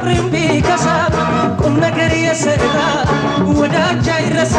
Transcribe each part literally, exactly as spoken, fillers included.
ብርም ቢከሳ ቁም ነገር የሰራ ወዳጅ አይረሳ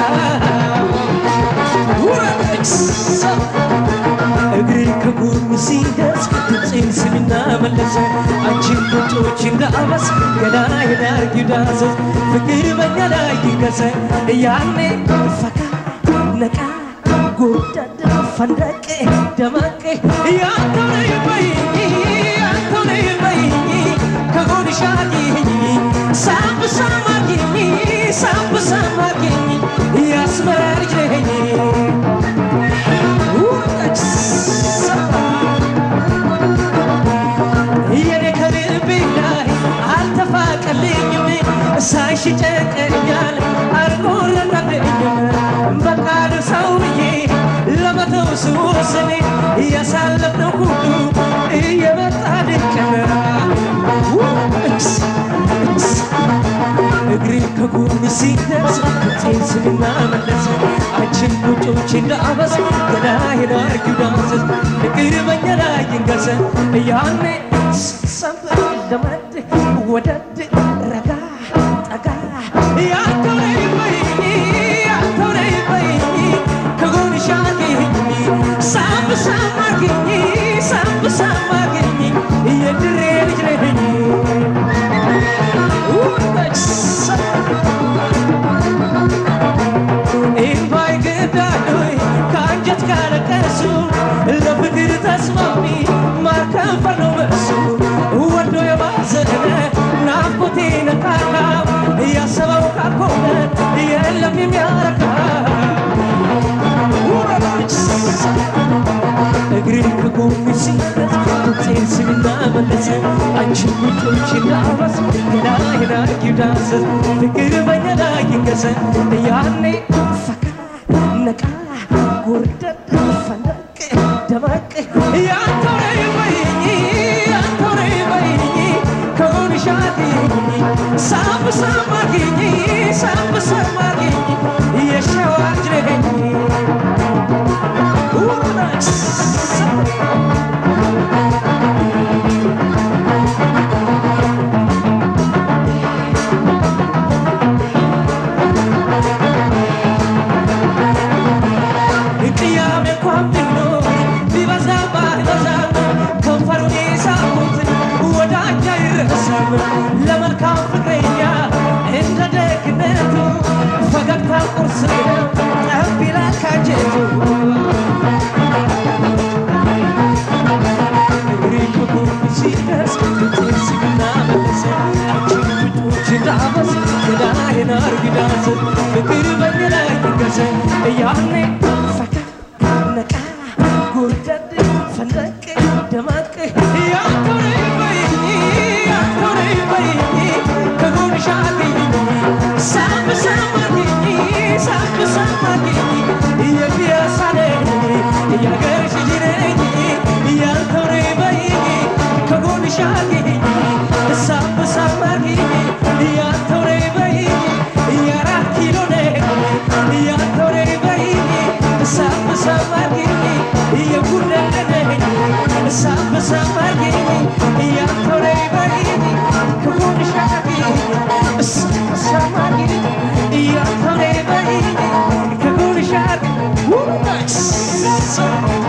እግሬ ከጎን ሲደርስ ድምፄን ስሚና መለሰ አንቺን ቁጮች እንዳበስ ገላዬ ዳር ይዳሰስ ፍቅር በኛ ላይ ይገሰ ያኔ ፈካ ነቃ ጎዳዳ ፈንደቅ ደመቅ ያንተው ነይ በይኝ ያንተው ነይ በይኝ ከጎንሽ አግኝ ሳብ ሳብ አግኝ ሳብ ሳብ አግኝ ያስመራ ልጅ ነኝ የኔ ከልቤ ላይ አልተፋቀልኝም ሳይሽ ጨንቀኛል አልቆረጠልኝም በቃ ልርሳው ብዬ ለመተው ስወስን እያሳለፍነው ሁሉ እየመጣ ድንቅና እግሬ ከጎን ሲደርስ ድምፄን ስሚና መለሰ አንቺን ቁጮች እንዳበስ ገላዬ ዳር ይዳሰስ ፍቅር በኛ ላይ ይንገስ ያኔ ሰንበት ለመድ ወደድ ረጋ ጠጋ ያንተው ነይ በይኝ ያንተው ነይ በይኝ ከጎንሽ አግኝ ሳብ ሳብ አግኝ ሳብ ሳብ አግኝ የድሬ ልጅ ነኝ ኢምባይ ገዳዶይ ከአንጀት ካለቀሱ ለፍቅር ተስማሚ ማርከንፈር ነው በሱ ወዶ የባዘነ ናፍቆቴ ነካካ እያሰበው ካልሆነ የለም የሚያረካ እግሬ ከጎን ሲደርስ ድምፄን ስሚና መለሰ አንቺን ቁጮች እንዳበስ ገላዬ ዳር ይዳሰስ ፍቅር በኛ ላይ ይንገስ ያኔ ፈካ ነቃ ጎርደድ ፈንደቅ ደመቅ ያንተው ነይ በይኝ ያንተው ነይ በይኝ ከጎንሽ አግኝ ሳብ ሳብ አግኝ ሳብ ሳብ አግኝ የሸዋ ልጅ ነኝ ቅያሜ እንኳን ቢኖር ቢበዛ ባይበዛም ከንፈሩን የሳሙት ወዳጅ አይረሳም ለመልካም ፍቅረኛ እንደ ደግነቱ ፈገግታ ቁርስ ነው ጠብ ይላል ካንጀቱ እግሬ ከጎን ሲደርስ ድምፄን ስሚና መለሰ አንቺን ቁጮች እንዳበስ ገላዬ ዳር ይዳሰስ ፍቅር በኛ ላይ ይንገስ ያኔ ፈካ ነቃ ጎርደድ ፈንደቅ ደመቅ ያንተው ነይ በይኝ ያንተው ነይ በይኝ ከጎንሽ አግኝ ሳብ ሳብ አግኝ ሳብ ሳብ አግኝ የፒያሳ ነኝ የአገርሽ ልጅ ነኝ ያንተው ነይ በይኝ ከጎንሽ አግኝ ሳብ ሳብ አግኝ ያንተው ነይ በይኝ የአራት ኪሎ ነኝ ያንተው ነይ በይኝ ሳብ ሳብ አግኝ የጉለሌ ነኝ ሳብ ሳብ አግኝ ያንተው ነይ በይኝ ከጎንሽ አግኝ ሳብ ሳብ አግኝ ያንተው ነይ በይኝ ከጎንሽ አግኝ